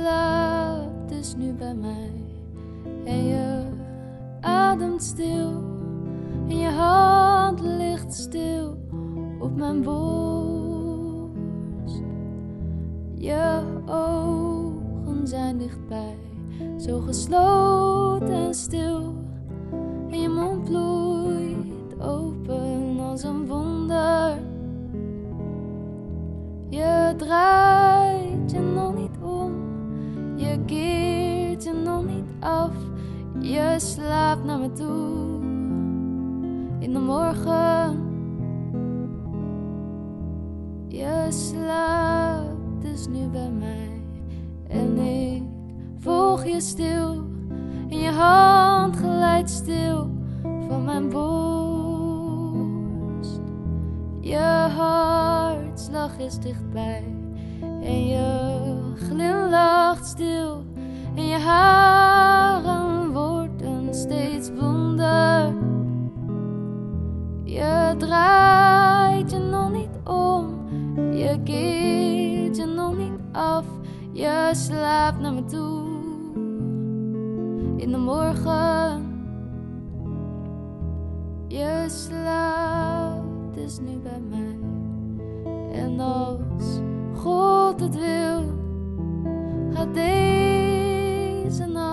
slaapt dus nu bij mij en je ademt stil en je hand ligt stil op mijn borst. Je ogen zijn dichtbij, zo gesloten en stil, en je mond bloeit open als een wonder. Je draait je nog niet om, je keert je nog niet af, je slaapt naar me toe in de morgen. Je slaapt dus nu bij mij en ik volg je stil en je hand glijdt stil van mijn borst. Je hartslag is dichtbij en je glimlacht stil en je haren worden steeds blonder. Je draait je nog niet om, je keert je nog niet af, je slaapt naar me toe in de morgen. Je slaapt dus nu bij mij en als God het wil, gaat deze nacht